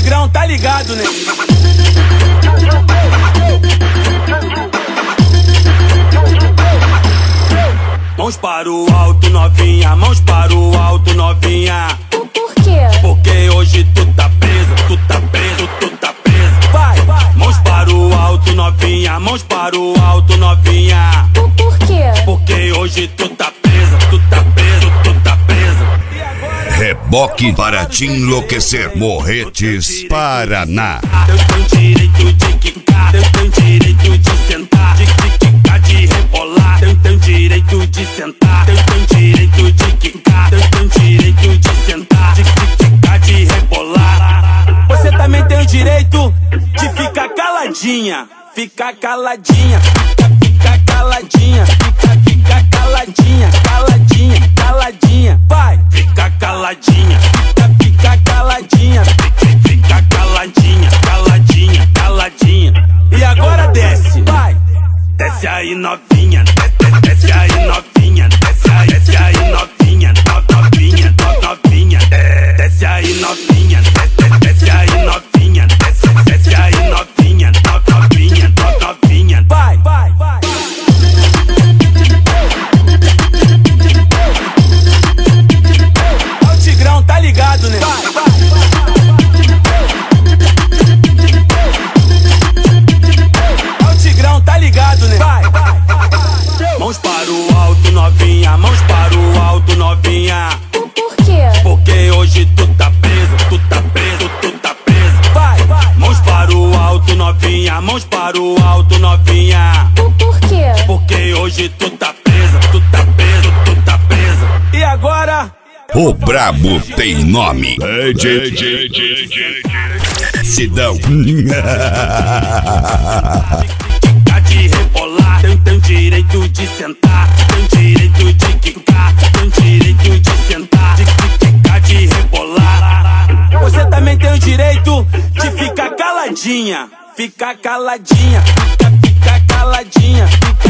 Tigrão tá ligado, né? Mãos para o alto, novinha, mãos para o alto, novinha. Por quê? Porque hoje tu tá preso, tu tá preso, tu tá preso. Vai, mãos para o alto, novinha, mãos para o alto, novinha. Por quê? Porque hoje tu tá preso, tu tá preso, tu tá preso. Reboque para te enlouquecer. Morretes, Paraná. Eu tenho direito de quicar, eu tenho direito de sentar, de quicar, de rebolar. Eu tenho direito de sentar, eu tenho direito de quicar, eu tenho direito de sentar, de quicar, de rebolar. Você também tem o direito de ficar caladinha, ficar caladinha, ficar caladinha, ficar caladinha, caladinha, caladinha. Vai, fica caladinha, fica caladinha, fica caladinha, caladinha, caladinha. E agora desce, vai, desce aí novinha, desce aí novinha, desce aí novinha, novinha, novinha, desce aí novinha, desce aí novinha, desce aí novinha, novinha, novinha. Vai, vai, vai. O Tigrão tá ligado, né? Vai, vai, vai. O Tigrão tá ligado, né? Vai, vai. Mãos para o alto, novinha, mãos para o alto, novinha. Por quê? Porque hoje tu tá preso, tu tá preso, tu tá preso. Vai, vai. Mãos para o alto, novinha, mãos para o alto, novinha. Por quê? Porque hoje tu tá preso, tu tá preso, tu tá preso. E agora? O brabo tem nome. Sidão. De rebolar, tem direito de sentar, tem direito de quicar, tem direito de sentar, de quicar, de rebolar. Você também tem o direito de ficar caladinha, ficar caladinha, ficar caladinha,